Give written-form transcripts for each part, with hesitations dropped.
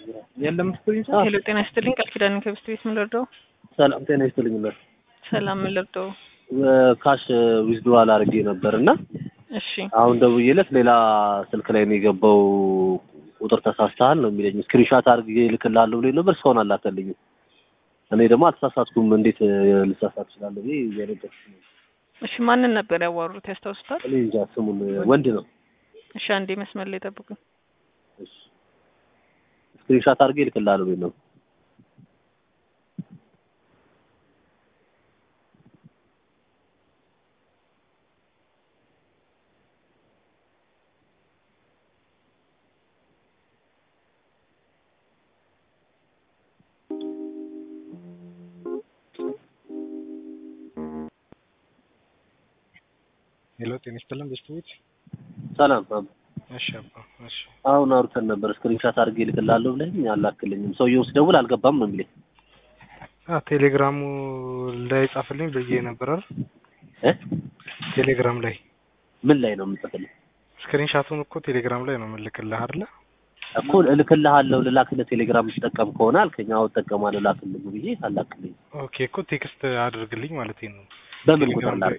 የለም ስክሪን ሄሎ ጤና ይስጥልኝ ቃል ኪዳን ከብስት ቤት ምን ልርዳው? ሰላም ጤና ይስጥልኝ። ሰላም ምን ልርዳው? ካሽ ዊዝድሮዋል አድርጌ ነበርና እሺ አሁን ደውዬለት ሌላ ስልክ ላይ ነው የገባው ቁጥር ተሳስተሃል ነው የሚለኝ። ስክሪንሻት አድርጌ ልክልሃለሁ ብሎኝ ነበር እስካሁን አላከልኝም። እኔ ደግሞ አልተሳሳትኩም እንዴት ልሳሳት እችላለሁ ብዬ እየነገርኩት ነው። እሺ ማንን ነበር ያዋሩት ያስታውሱታል? እኔ እንጃ ስሙን ወንድ ነው። እሺ አንዴ መስመር ላይ ጠብቁኝ። እሺ ስክሪንሻት አድርጌ ልክልሃለሁ ብሎኝ ነው። ሄሎ ጤና ይስጥልኝ በስተቤት ሰላም እሺ አባ እሺ አሁን አውርተን ነበር። ስክሪንሻት አድርጌ ልክልሃለሁ ብለኝ አላክልኝም። ሰውዬው ስደውል አልገባም ነው የሚለኝ። ቴሌግራሙ ላይ ጻፈልኝ ብዬ ነበር አይደል? ቴሌግራም ላይ ምን ላይ ነው የምጽፍልህ? ስክሪንሻቱን እኮ ቴሌግራም ላይ ነው የምልክልህ አይደል? እኮ እልክልሃለሁ ልላክልህ ቴሌግራም ተጠቀም ከሆነ አልከኝ። አዎ እጠቀማለሁ ላክልኝ ብዬ አላክልኝ። ኦኬ እኮ ቴክስት አድርግልኝ ማለት ነው። በምን ቁጥር ላክ?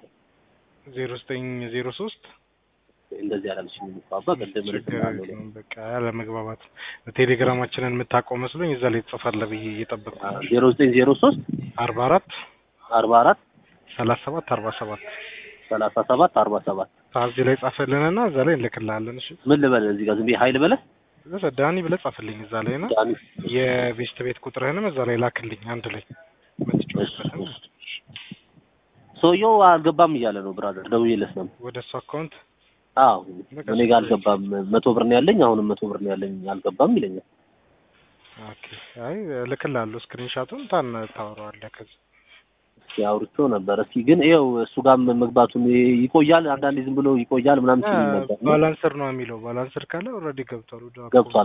0903 እንደዚህ አላልሽኝ እንኳን ቀደም ልትባለው በቃ ያለ መግባባት ቴሌግራማችንን የምታውቀው መስሎኝ እዛ ላይ ጽፋለህ ብዬ እየጠበቅኩ 0903 44 44 37 47 37 47 ታዚ ላይ ጻፈልንና እዛ ላይ እንልክልሃለን። እሺ ምን ልበል እዚህ ጋር ዝም ብዬ ሀይል በለ ዳኒ ብለህ ጻፈልኝ እዛ ላይ ነው። የቤስት ቤት ቁጥርህንም እዛ ላይ ላክልኝ አንድ ላይ መጥቼው ሰውዬው አልገባም እያለ ነው ብራዘር። ደውዬለት ነው ወደ እሱ አካውንት። አዎ እኔ ጋር አልገባም። 100 ብር ነው ያለኝ አሁንም 100 ብር ነው ያለኝ አልገባም ይለኛል። ኦኬ አይ ልክልሃለሁ ስክሪንሻቱን ታወራዋለህ ከዚህ ያውርቶ ነበር። እስኪ ግን ይኸው እሱ ጋር መግባቱን ይቆያል አንዳንዴ ዝም ብሎ ይቆያል ምናምን ሲል ነበር። ባላንሰር ነው የሚለው ባላንሰር ካለ ኦልሬዲ ገብቷል። ገብቷል